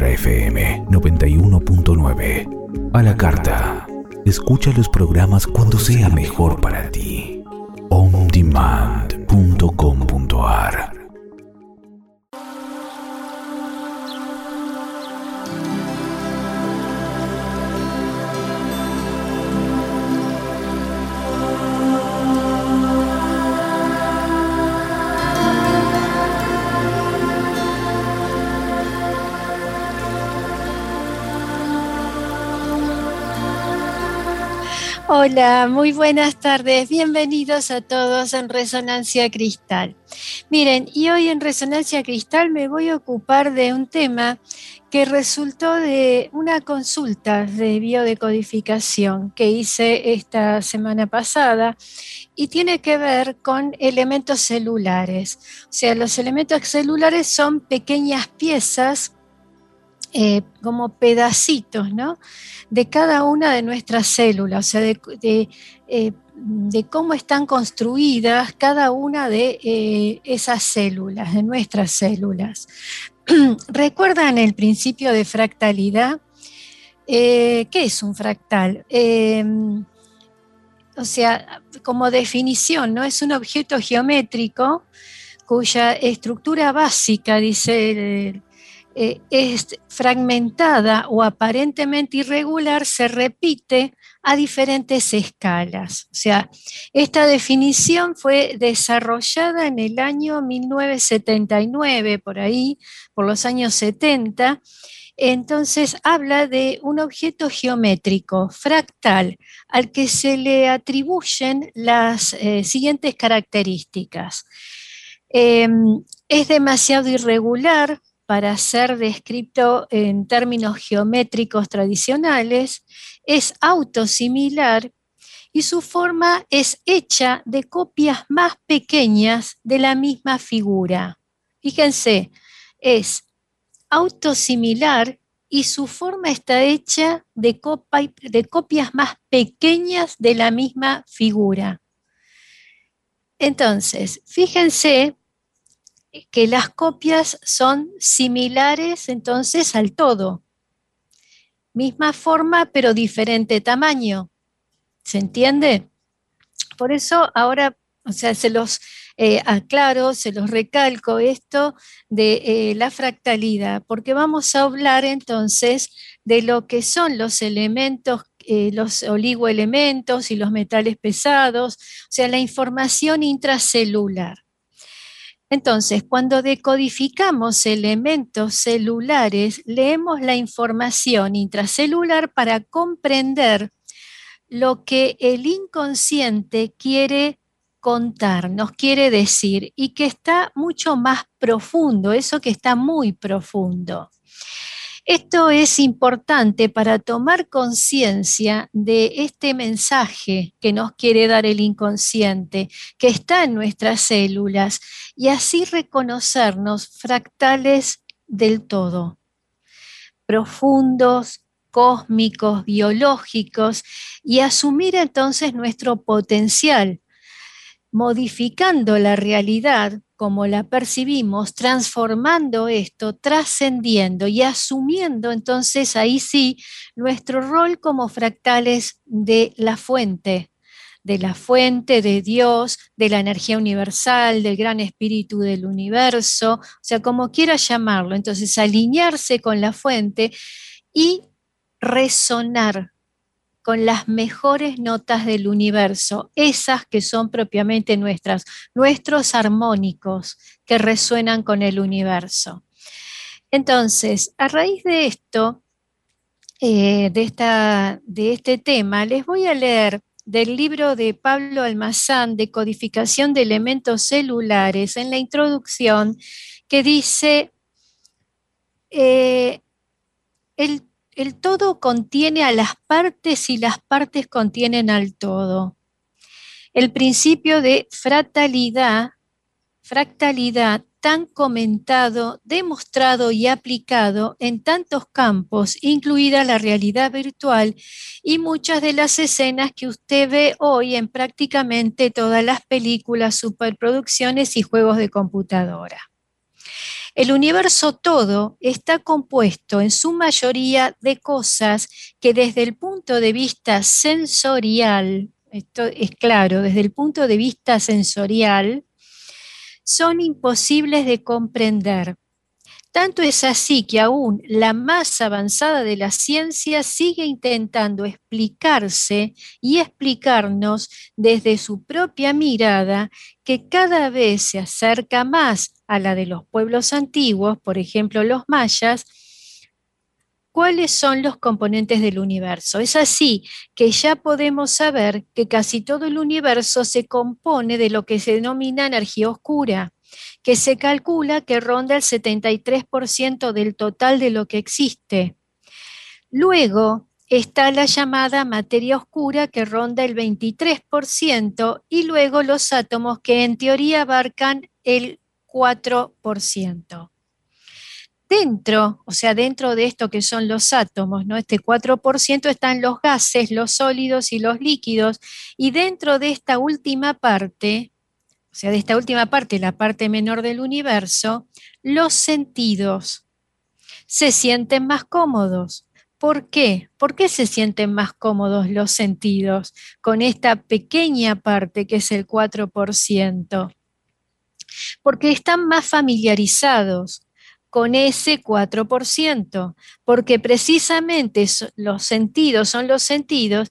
Ultra FM 91.9. A la carta. Escucha los programas cuando sea mejor para ti. ondemand.com.ar. Hola, muy buenas tardes. Bienvenidos a todos en Resonancia Cristal. Miren, y hoy en Resonancia Cristal me voy a ocupar de un tema que resultó de una consulta de biodecodificación que hice esta semana pasada y tiene que ver con elementos celulares. O sea, los elementos celulares son pequeñas piezas como pedacitos, ¿no?, de cada una de nuestras células, o sea, de cómo están construidas cada una de esas células, de nuestras células. ¿Recuerdan el principio de fractalidad? ¿Qué es un fractal? O sea, como definición, ¿no?, es un objeto geométrico cuya estructura básica, dice es fragmentada o aparentemente irregular, se repite a diferentes escalas. O sea, esta definición fue desarrollada en el año 1979, por ahí, por los años 70. Entonces habla de un objeto geométrico, fractal, al que se le atribuyen las siguientes características. Es demasiado irregular para ser descrito en términos geométricos tradicionales, es autosimilar y su forma es hecha de copias más pequeñas de la misma figura. Fíjense, es autosimilar y su forma está hecha de copias más pequeñas de la misma figura. Entonces, fíjense que las copias son similares entonces al todo. Misma forma, pero diferente tamaño. ¿Se entiende? Por eso ahora, o sea, se los aclaro, se los recalco esto de la fractalidad, porque vamos a hablar entonces de lo que son los elementos, los oligoelementos y los metales pesados, o sea, la información intracelular. Entonces, cuando decodificamos elementos celulares, leemos la información intracelular para comprender lo que el inconsciente quiere contar, nos quiere decir, y que está mucho más profundo, eso que está muy profundo. Esto es importante para tomar conciencia de este mensaje que nos quiere dar el inconsciente, que está en nuestras células, y así reconocernos fractales del todo, profundos, cósmicos, biológicos, y asumir entonces nuestro potencial, modificando la realidad como la percibimos, transformando esto, trascendiendo y asumiendo entonces ahí sí nuestro rol como fractales de la fuente de Dios, de la energía universal, del gran espíritu del universo, o sea, como quiera llamarlo. Entonces, alinearse con la fuente y resonar con las mejores notas del universo, esas que son propiamente nuestros armónicos que resuenan con el universo. Entonces, a raíz de esto, de este tema, les voy a leer del libro de Pablo Almazán, de Codificación de Elementos Celulares, en la introducción, que dice, el todo contiene a las partes y las partes contienen al todo. El principio de fractalidad tan comentado, demostrado y aplicado en tantos campos, incluida la realidad virtual y muchas de las escenas que usted ve hoy en prácticamente todas las películas, superproducciones y juegos de computadora. El universo todo está compuesto en su mayoría de cosas que desde el punto de vista sensorial, esto es claro, desde el punto de vista sensorial, son imposibles de comprender. Tanto es así que aún la más avanzada de la ciencia sigue intentando explicarse y explicarnos desde su propia mirada, que cada vez se acerca más a la de los pueblos antiguos, por ejemplo los mayas, cuáles son los componentes del universo. Es así que ya podemos saber que casi todo el universo se compone de lo que se denomina energía oscura, que se calcula que ronda el 73% del total de lo que existe. Luego está la llamada materia oscura, que ronda el 23%, y luego los átomos, que en teoría abarcan el 4%. Dentro, o sea, dentro de esto que son los átomos, ¿no? Este 4% están los gases, los sólidos y los líquidos, y dentro de esta última parte, o sea, de esta última parte, la parte menor del universo, los sentidos se sienten más cómodos. ¿Por qué? ¿Por qué se sienten más cómodos los sentidos con esta pequeña parte que es el 4%? Porque están más familiarizados con ese 4%, porque precisamente los sentidos son los sentidos,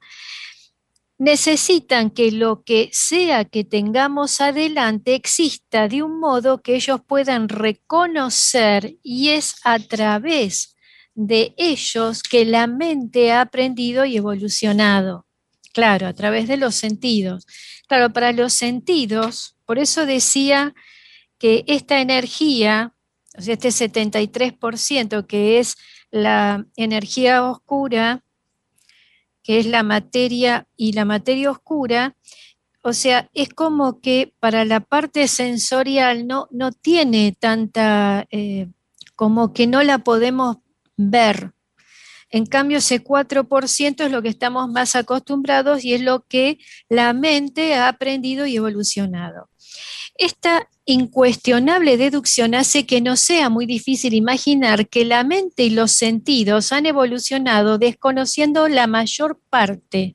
necesitan que lo que sea que tengamos adelante exista de un modo que ellos puedan reconocer, y es a través de ellos que la mente ha aprendido y evolucionado. Claro, a través de los sentidos. Claro, para los sentidos, por eso decía que esta energía, o sea, este 73% que es la energía oscura, que es la materia y la materia oscura, o sea, es como que para la parte sensorial no tiene tanta, como que no la podemos ver. En cambio, ese 4% es lo que estamos más acostumbrados y es lo que la mente ha aprendido y evolucionado. Esta incuestionable deducción hace que no sea muy difícil imaginar que la mente y los sentidos han evolucionado desconociendo la mayor parte,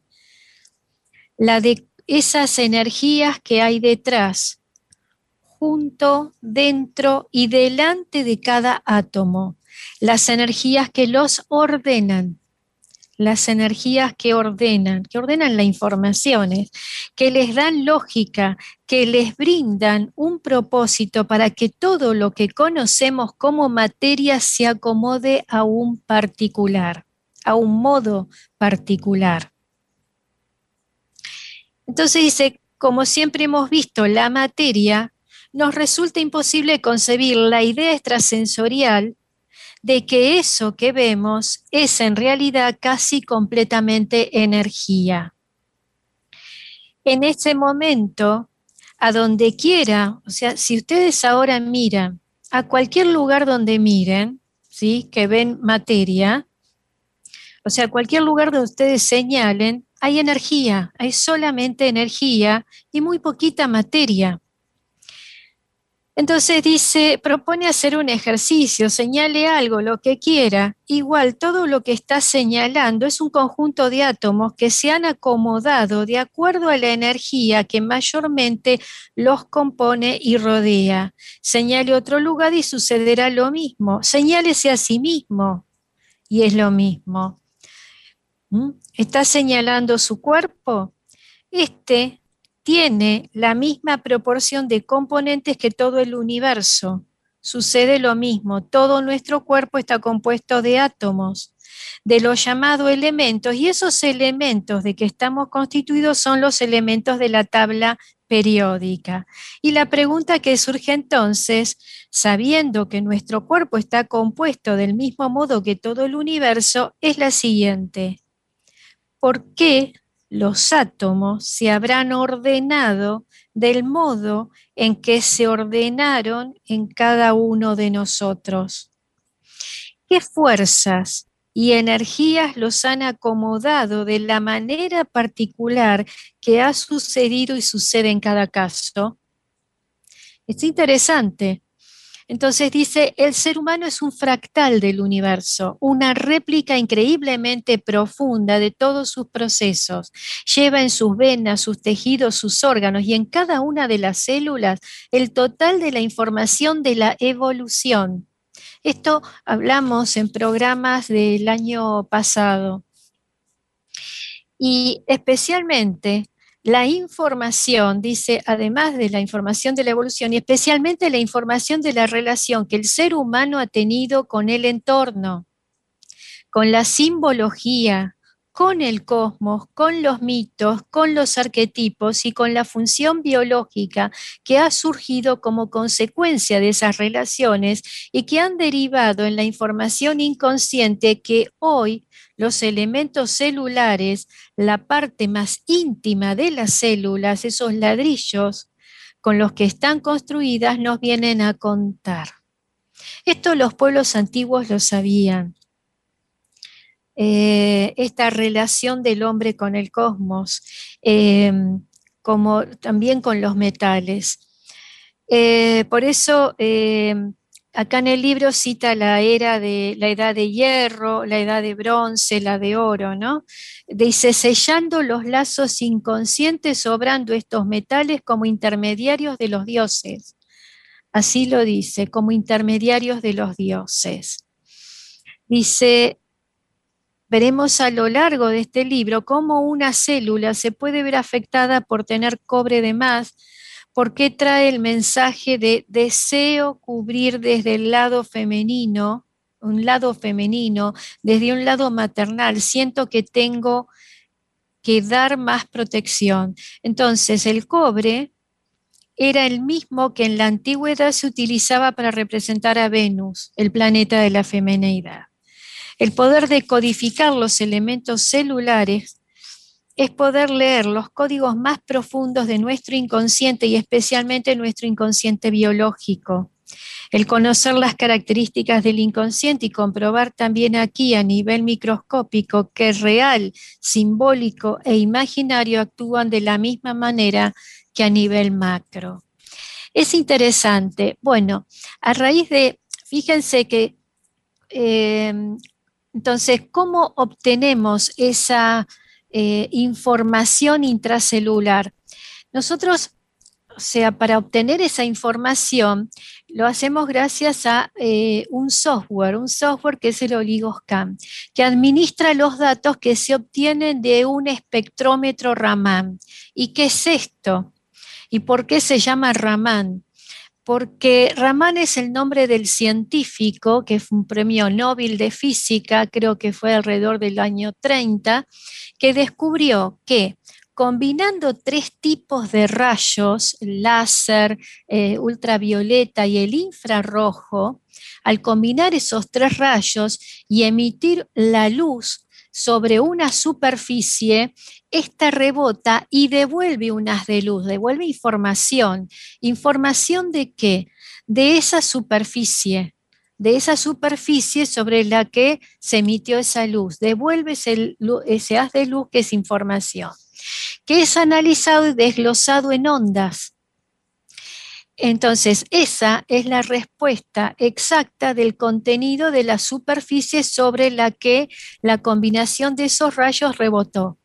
la de esas energías que hay detrás, junto, dentro y delante de cada átomo, las energías que los ordenan. Las energías que ordenan la información, que les dan lógica, que les brindan un propósito para que todo lo que conocemos como materia se acomode a un particular, a un modo particular. Entonces dice, como siempre hemos visto, la materia, nos resulta imposible concebir la idea extrasensorial de que eso que vemos es en realidad casi completamente energía. En ese momento, a donde quiera, o sea, si ustedes ahora miran a cualquier lugar donde miren, ¿sí?, que ven materia, o sea, cualquier lugar donde ustedes señalen, hay energía, hay solamente energía y muy poquita materia. Entonces dice, propone hacer un ejercicio, señale algo, lo que quiera. Igual, todo lo que está señalando es un conjunto de átomos que se han acomodado de acuerdo a la energía que mayormente los compone y rodea. Señale otro lugar y sucederá lo mismo. Señálese a sí mismo y es lo mismo. ¿Está señalando su cuerpo? Tiene la misma proporción de componentes que todo el universo. Sucede lo mismo, todo nuestro cuerpo está compuesto de átomos, de los llamados elementos, y esos elementos de que estamos constituidos son los elementos de la tabla periódica. Y la pregunta que surge entonces, sabiendo que nuestro cuerpo está compuesto del mismo modo que todo el universo, es la siguiente: ¿por qué los átomos se habrán ordenado del modo en que se ordenaron en cada uno de nosotros? ¿Qué fuerzas y energías los han acomodado de la manera particular que ha sucedido y sucede en cada caso? Es interesante. Entonces dice, el ser humano es un fractal del universo, una réplica increíblemente profunda de todos sus procesos. Lleva en sus venas, sus tejidos, sus órganos y en cada una de las células el total de la información de la evolución. Esto hablamos en programas del año pasado. Y especialmente la información, dice, además de la información de la evolución, y especialmente la información de la relación que el ser humano ha tenido con el entorno, con la simbología, con el cosmos, con los mitos, con los arquetipos y con la función biológica que ha surgido como consecuencia de esas relaciones y que han derivado en la información inconsciente que hoy los elementos celulares, la parte más íntima de las células, esos ladrillos con los que están construidas, nos vienen a contar. Esto los pueblos antiguos lo sabían. Esta relación del hombre con el cosmos, como también con los metales. Por eso, acá en el libro cita la edad de hierro, la edad de bronce, la de oro, ¿no? Dice, sellando los lazos inconscientes, obrando estos metales como intermediarios de los dioses. Así lo dice, como intermediarios de los dioses. Dice, veremos a lo largo de este libro cómo una célula se puede ver afectada por tener cobre de más, porque trae el mensaje de deseo cubrir desde el lado femenino, un lado femenino, desde un lado maternal. Siento que tengo que dar más protección. Entonces, el cobre era el mismo que en la antigüedad se utilizaba para representar a Venus, el planeta de la femineidad. El poder de codificar los elementos celulares es poder leer los códigos más profundos de nuestro inconsciente y especialmente nuestro inconsciente biológico. El conocer las características del inconsciente y comprobar también aquí a nivel microscópico que real, simbólico e imaginario actúan de la misma manera que a nivel macro. Es interesante. Bueno, a raíz de, fíjense que entonces, ¿cómo obtenemos esa información intracelular? Nosotros, o sea, para obtener esa información, lo hacemos gracias a un software que es el Oligoscan, que administra los datos que se obtienen de un espectrómetro Raman. ¿Y qué es esto? ¿Y por qué se llama Raman? Porque Raman es el nombre del científico, que fue un premio Nobel de física, creo que fue alrededor del año 30, que descubrió que combinando tres tipos de rayos, láser, ultravioleta y el infrarrojo, al combinar esos tres rayos y emitir la luz sobre una superficie, esta rebota y devuelve un haz de luz, devuelve información. ¿Información de qué? De esa superficie sobre la que se emitió esa luz. Devuelve ese haz de luz que es información, que es analizado y desglosado en ondas. Entonces, esa es la respuesta exacta del contenido de la superficie sobre la que la combinación de esos rayos rebotó.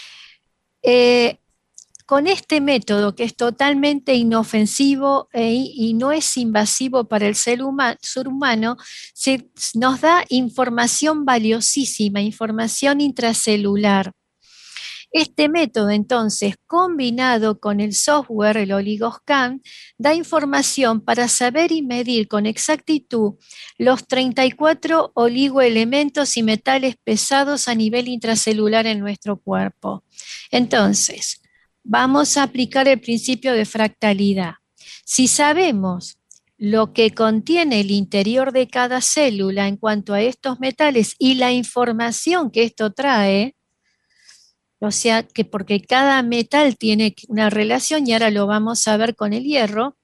Con este método, que es totalmente inofensivo y no es invasivo para el ser humano, nos da información valiosísima, información intracelular. Este método, entonces, combinado con el software, el Oligoscan, da información para saber y medir con exactitud los 34 oligoelementos y metales pesados a nivel intracelular en nuestro cuerpo. Entonces, vamos a aplicar el principio de fractalidad. Si sabemos lo que contiene el interior de cada célula en cuanto a estos metales y la información que esto trae, o sea, que porque cada metal tiene una relación, y ahora lo vamos a ver con el hierro,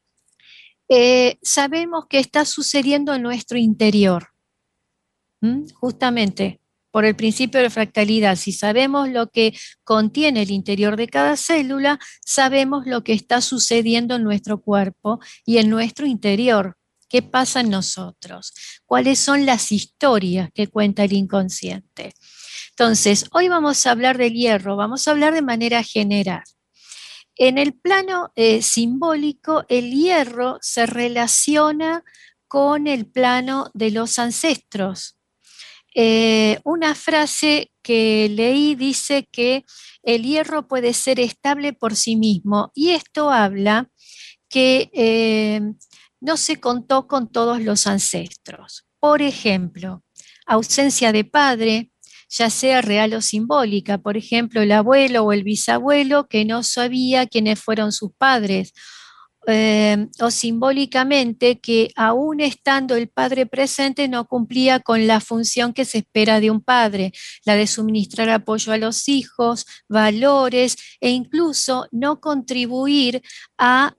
sabemos que está sucediendo en nuestro interior. Justamente por el principio de fractalidad, si sabemos lo que contiene el interior de cada célula, sabemos lo que está sucediendo en nuestro cuerpo y en nuestro interior. ¿Qué pasa en nosotros? ¿Cuáles son las historias que cuenta el inconsciente? Entonces, hoy vamos a hablar del hierro, vamos a hablar de manera general. En el plano simbólico, el hierro se relaciona con el plano de los ancestros. Una frase que leí dice que el hierro puede ser estable por sí mismo, y esto habla que no se contó con todos los ancestros. Por ejemplo, ausencia de padre, ya sea real o simbólica, por ejemplo, el abuelo o el bisabuelo que no sabía quiénes fueron sus padres, o simbólicamente que aún estando el padre presente no cumplía con la función que se espera de un padre, la de suministrar apoyo a los hijos, valores e incluso no contribuir a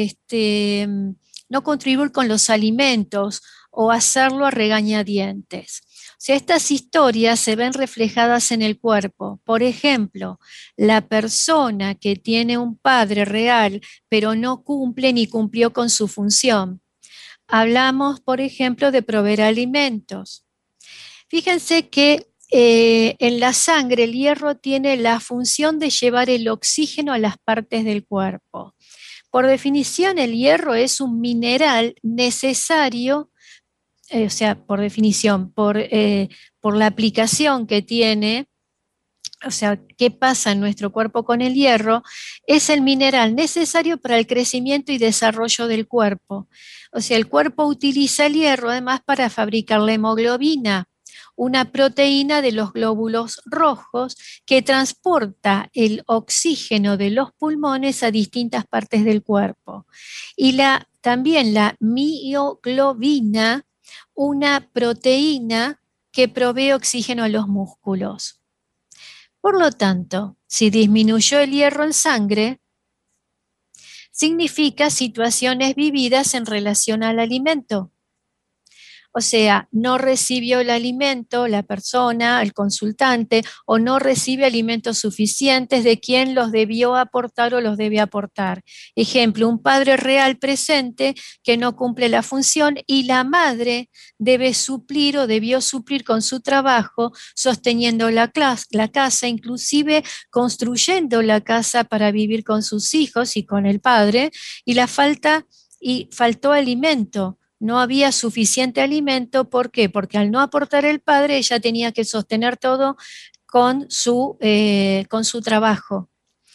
no contribuir con los alimentos o hacerlo a regañadientes. O sea, estas historias se ven reflejadas en el cuerpo. Por ejemplo, la persona que tiene un padre real pero no cumple ni cumplió con su función. Hablamos, por ejemplo, de proveer alimentos. Fíjense que en la sangre el hierro tiene la función de llevar el oxígeno a las partes del cuerpo. Por definición, el hierro es un mineral necesario, o sea, por definición, por la aplicación que tiene, o sea, qué pasa en nuestro cuerpo con el hierro, es el mineral necesario para el crecimiento y desarrollo del cuerpo. O sea, el cuerpo utiliza el hierro además para fabricar la hemoglobina, una proteína de los glóbulos rojos que transporta el oxígeno de los pulmones a distintas partes del cuerpo. Y también la mioglobina, una proteína que provee oxígeno a los músculos. Por lo tanto, si disminuyó el hierro en sangre, significa situaciones vividas en relación al alimento. O sea, no recibió el alimento la persona, el consultante, o no recibe alimentos suficientes de quien los debió aportar o los debe aportar. Ejemplo, un padre real presente que no cumple la función y la madre debe suplir o debió suplir con su trabajo, sosteniendo la casa, inclusive construyendo la casa para vivir con sus hijos y con el padre, y faltó alimento. No había suficiente alimento, ¿por qué? Porque al no aportar el padre, ella tenía que sostener todo con su trabajo.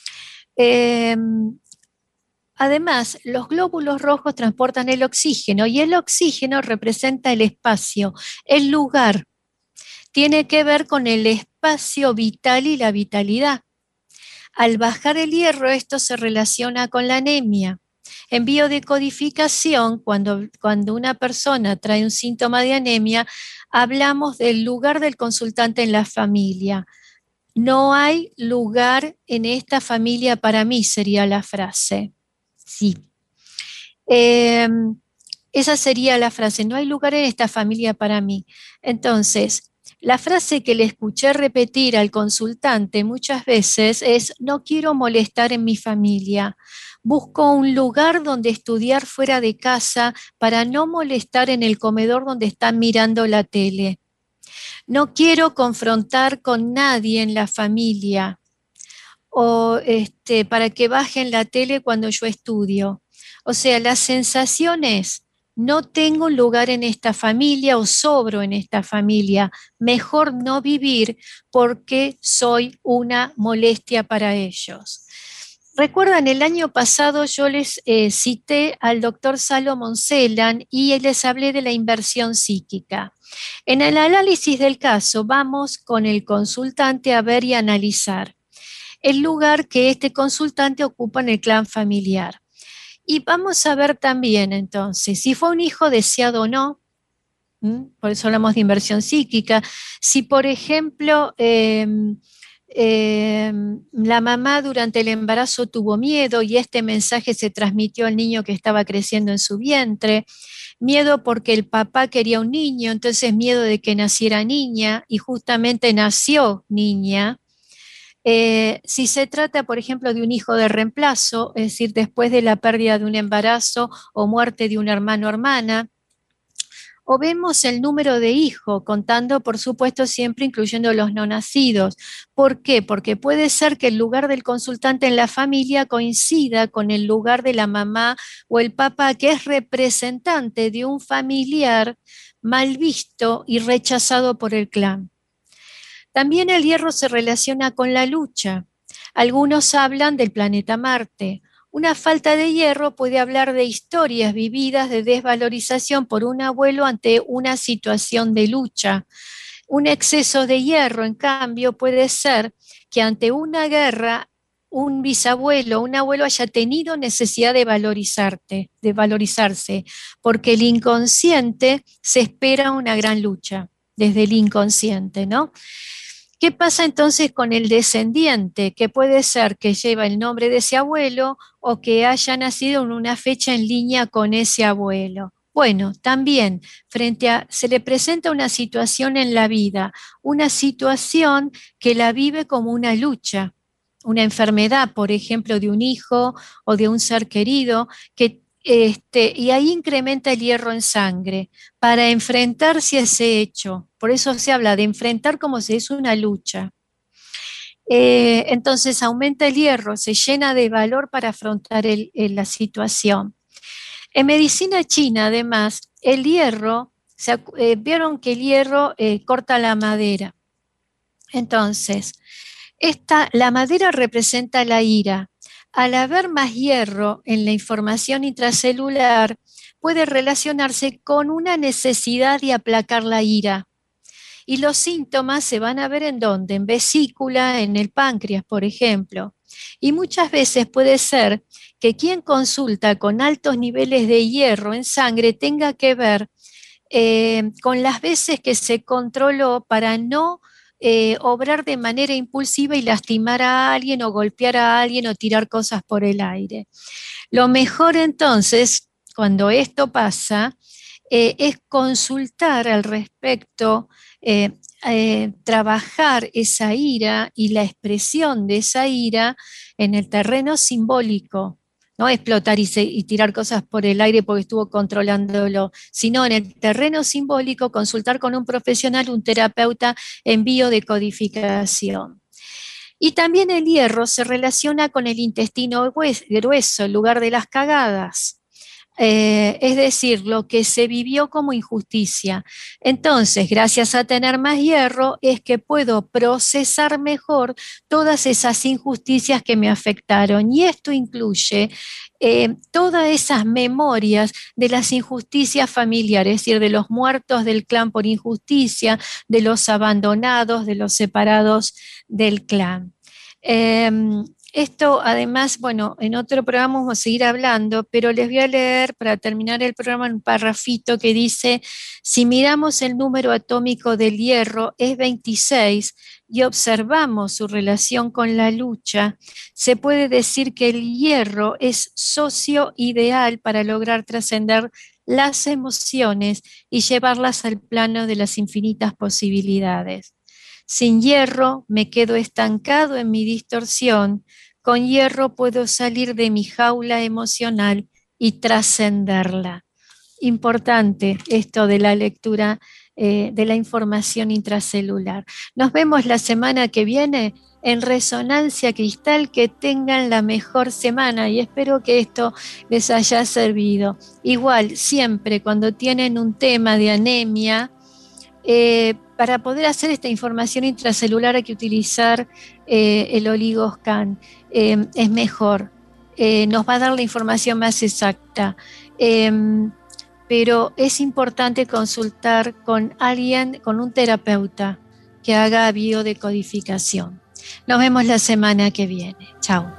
Además, los glóbulos rojos transportan el oxígeno y el oxígeno representa el espacio, el lugar. Tiene que ver con el espacio vital y la vitalidad. Al bajar el hierro, esto se relaciona con la anemia. En biodecodificación, cuando una persona trae un síntoma de anemia, hablamos del lugar del consultante en la familia. No hay lugar en esta familia para mí, sería la frase. Sí. Esa sería la frase, no hay lugar en esta familia para mí. Entonces, la frase que le escuché repetir al consultante muchas veces es: no quiero molestar en mi familia. Busco un lugar donde estudiar fuera de casa para no molestar en el comedor donde están mirando la tele. No quiero confrontar con nadie en la familia o para que bajen la tele cuando yo estudio. O sea, la sensación es: no tengo un lugar en esta familia o sobro en esta familia. Mejor no vivir porque soy una molestia para ellos. Recuerdan, el año pasado yo les cité al doctor Salomón Celan y les hablé de la inversión psíquica. En el análisis del caso vamos con el consultante a ver y analizar el lugar que este consultante ocupa en el clan familiar. Y vamos a ver también entonces si fue un hijo deseado o no. Por eso hablamos de inversión psíquica. Si, por ejemplo, la mamá durante el embarazo tuvo miedo y este mensaje se transmitió al niño que estaba creciendo en su vientre. Miedo porque el papá quería un niño, entonces miedo de que naciera niña y justamente nació niña. Si se trata, por ejemplo, de un hijo de reemplazo, es decir, después de la pérdida de un embarazo o muerte de un hermano o hermana, O vemos el número de hijos, contando, por supuesto, siempre incluyendo los no nacidos. ¿Por qué? Porque puede ser que el lugar del consultante en la familia coincida con el lugar de la mamá o el papá, que es representante de un familiar mal visto y rechazado por el clan. También el hierro se relaciona con la lucha. Algunos hablan del planeta Marte. Una falta de hierro puede hablar de historias vividas de desvalorización por un abuelo ante una situación de lucha. Un exceso de hierro, en cambio, puede ser que ante una guerra un bisabuelo, un abuelo haya tenido necesidad de valorizarse, porque el inconsciente se espera una gran lucha desde el inconsciente, ¿no? ¿Qué pasa entonces con el descendiente? Que puede ser que lleva el nombre de ese abuelo o que haya nacido en una fecha en línea con ese abuelo. Bueno, también se le presenta una situación en la vida, una situación que la vive como una lucha, una enfermedad, por ejemplo, de un hijo o de un ser querido, y ahí incrementa el hierro en sangre para enfrentarse a ese hecho. Por eso se habla de enfrentar como si es una lucha. Entonces aumenta el hierro, se llena de valor para afrontar la situación. En medicina china, además, el hierro, vieron que el hierro corta la madera. Entonces, la madera representa la ira. Al haber más hierro en la información intracelular, puede relacionarse con una necesidad de aplacar la ira. Y los síntomas se van a ver ¿en dónde? En vesícula, en el páncreas, por ejemplo. Y muchas veces puede ser que quien consulta con altos niveles de hierro en sangre tenga que ver con las veces que se controló para no obrar de manera impulsiva y lastimar a alguien o golpear a alguien o tirar cosas por el aire. Lo mejor entonces, cuando esto pasa, es consultar al respecto, trabajar esa ira y la expresión de esa ira en el terreno simbólico. No explotar y tirar cosas por el aire porque estuvo controlándolo, sino en el terreno simbólico consultar con un profesional, un terapeuta en biodecodificación. Y también el hierro se relaciona con el intestino grueso, el lugar de las cagadas. Es decir, lo que se vivió como injusticia. Entonces, gracias a tener más hierro, es que puedo procesar mejor todas esas injusticias que me afectaron. Y esto incluye todas esas memorias de las injusticias familiares, es decir, de los muertos del clan por injusticia, de los abandonados, de los separados del clan. Esto además, bueno, en otro programa vamos a seguir hablando, pero les voy a leer para terminar el programa un parrafito que dice: si miramos el número atómico del hierro es 26 y observamos su relación con la lucha, se puede decir que el hierro es socio ideal para lograr trascender las emociones y llevarlas al plano de las infinitas posibilidades. Sin hierro me quedo estancado en mi distorsión. Con hierro puedo salir de mi jaula emocional y trascenderla. Importante esto de la lectura de la información intracelular. Nos vemos la semana que viene en Resonancia Cristal. Que tengan la mejor semana y espero que esto les haya servido. Igual, siempre cuando tienen un tema de anemia, para poder hacer esta información intracelular hay que utilizar el oligoscan. Es mejor, nos va a dar la información más exacta, pero es importante consultar con alguien, con un terapeuta que haga biodecodificación. Nos vemos la semana que viene. Chao.